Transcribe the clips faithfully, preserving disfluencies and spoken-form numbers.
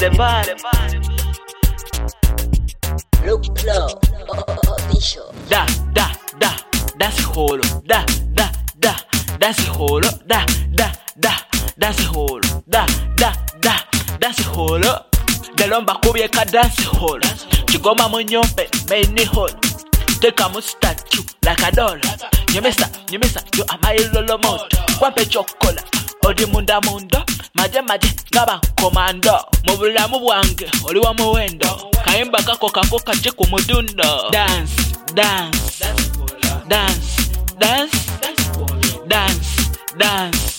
the bar. Look low, official. Da, da, da, dance holo. Da, da, da, dance holo. Da, da, da, dance holo. Da, da, da, dance holo. Delomba kubye ka dance holo. Chigoma munyombe, main holo. Take a statue like a doll. Nyemesa, nyemesa, you are my lolo moto. Wampe chokola, odi munda mundo. Maje maje, ngaba komando. Mubula mubwange, oli wa muwendo. Kaimba kako kako kache kumudundo. Dance, dance, dance, dance, dance, dance, dance,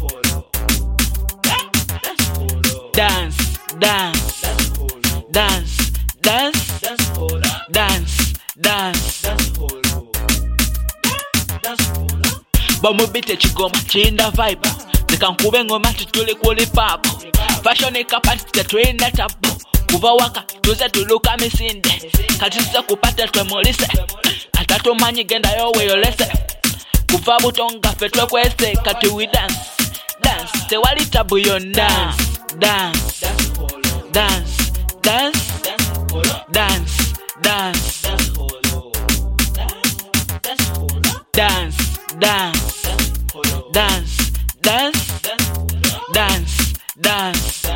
dance, dance, dance, dance, dance. Bamubite chigoma chinda vibe. Zikankube ngoma tutuli kuli papo. Fashion ikapati tuenda tabu. Kuva waka tuze tuluka misinde. Katisa kupata twemulise. Atatu manyi genda yowe yolese. Kuva butonga fetwe kwese. Kati we dance, dance. Tewali tabu yon dance, dance, dance, dance, dance, dance, dance, dance, dance, dance, dance, dance.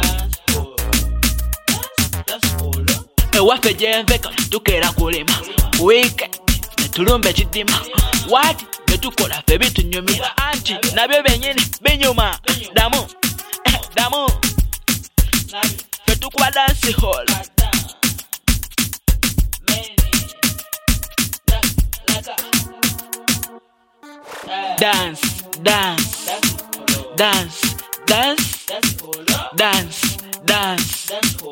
Ewafe jenveka tukera kulima weekend netulumbe chidima wati netukola fe bitu nyumira anti nabyo benyini benyuma damu eh, damu fe tukwa dance hall dance, dance, dance, dance, dance, dance,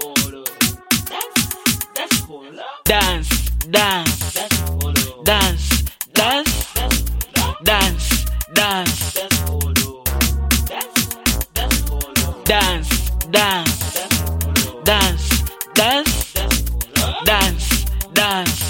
dance, dance, dance, dance, dance, dance, dance, dance, dance, dance, dance, dance.